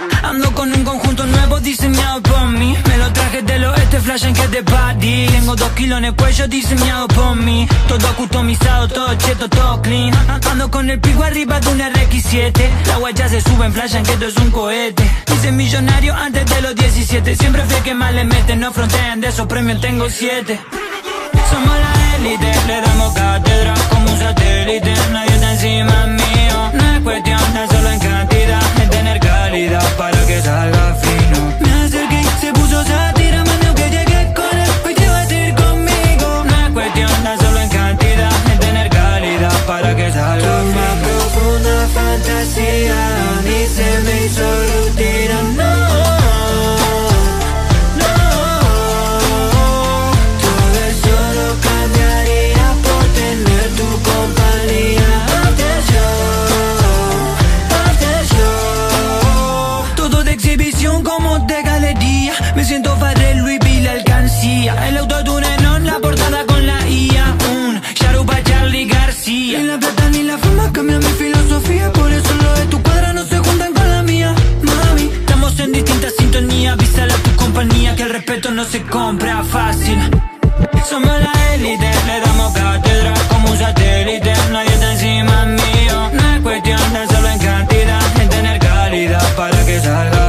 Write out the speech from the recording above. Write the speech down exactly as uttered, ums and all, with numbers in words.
Ando con un conjunto nuevo diseñado por mí. Me lo traje del oeste, flash en que de party. Tengo dos kilos en el cuello diseñado por mí. Todo customizado, todo cheto, todo clean. Ando con el pico arriba de un R X siete. La guaya se sube en flash en que esto es un cohete. Hice millonario antes de los diecisiete. Siempre fui el que más le mete, no frontean, de esos premios tengo siete. Somos la élite, le damos cátedra como un satélite. Nadie está encima mío. No es cuestión de solo en cantidad, es tener calidad para que salga fino. Me acerqué y se puso sátira, mando que llegué con él, hoy te vas a ir conmigo. No es cuestión de solo en cantidad, es tener calidad para que salga fino. Una profunda fantasía, a mí se me hizo rutina, no. Me siento Farrell, Louis V, la alcancía. El autotune en la portada con la I A. Un Sharupa, Charlie García. Ni la plata ni la fama cambian mi filosofía. Por eso lo de tu cuadra no se juntan con la mía. Mami, estamos en distintas sintonías. Avísale a tu compañía que el respeto no se compra fácil. Somos la élite, le damos cátedra como un satélite. Nadie está encima mío. No es cuestión de solo en cantidad, es tener calidad para que salga